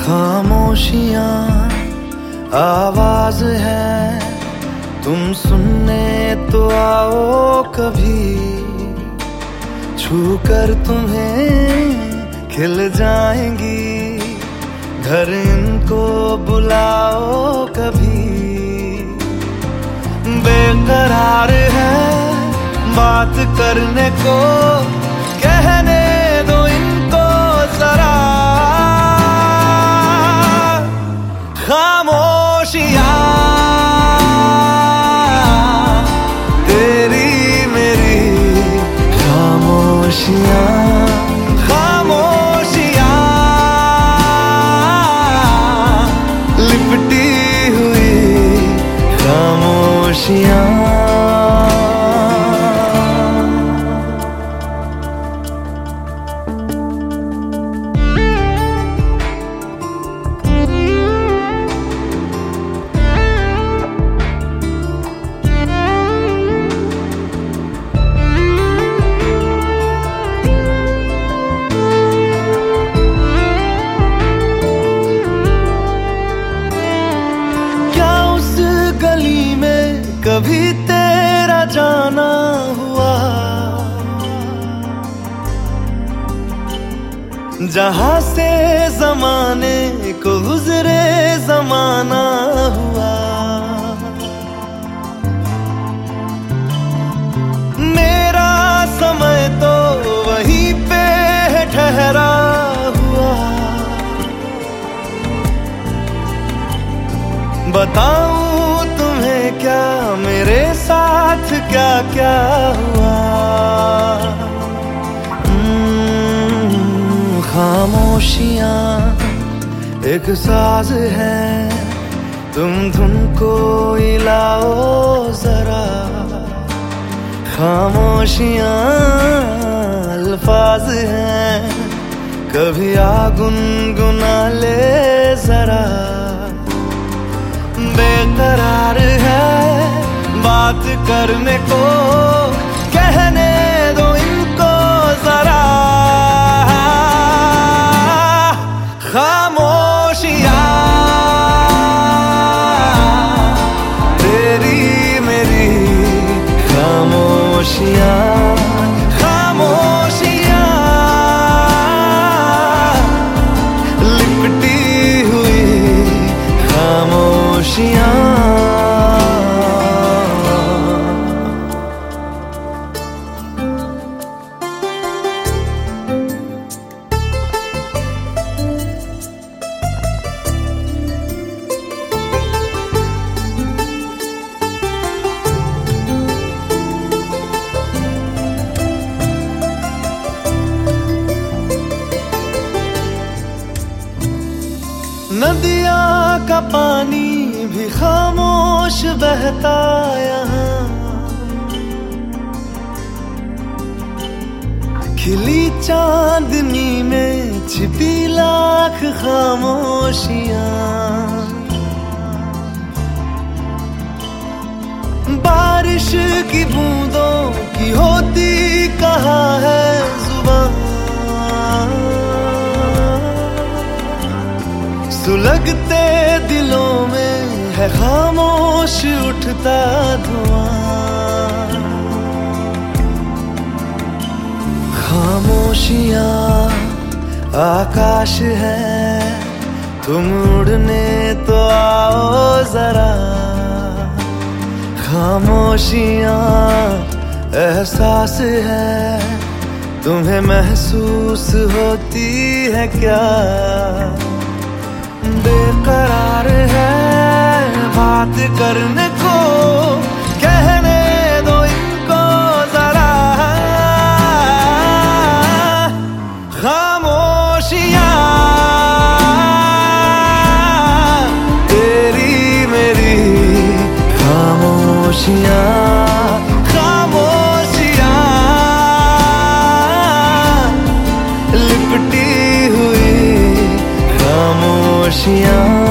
खामोशियाँ आवाज है, तुम सुनने तो आओ कभी। छू कर तुम्हें खिल जाएंगी, घर इनको बुलाओ कभी। बेकरार है बात करने को, कहने दो इनको जरा। खामोशियाँ तेरी मेरी खामोशियाँ, खामोशियाँ लिपटी हुई खामोशियाँ। कभी तेरा जाना हुआ, जहां से जमाने को गुजरे जमाना हुआ। मेरा समय तो वहीं पे ठहरा हुआ। बताऊं तुम्हें क्या मेरे साथ क्या क्या हुआ। खामोशियाँ एक साज है, तुम धुन को हिलाओ जरा। खामोशियाँ अल्फाज हैं, कभी आ गुनगुना ले जरा। बेकरार है बात करने को, कहने दो इनको जरा। खामोशियाँ तेरी मेरी खामोशियाँ, खामोशियाँ लिपटी हुई खामोशियाँ। नदिया का पानी भी खामोश बहता यहाँ। खिली चांदनी में छिपी लाख खामोशियाँ। बारिश की बूंदों की होती कहाँ है जुबान। सुलगते दिलों में है खामोश उठता धुआं। खामोशियाँ आकाश है, तुम उड़ने तो आओ जरा। खामोशियाँ एहसास है, तुम्हें महसूस होती है क्या। बेकरार है बात करने को, कहने दो इनको जरा। खामोशियाँ तेरी मेरी खामोशियाँ, खामोशियाँ लिपटी हुई खामोशियाँ।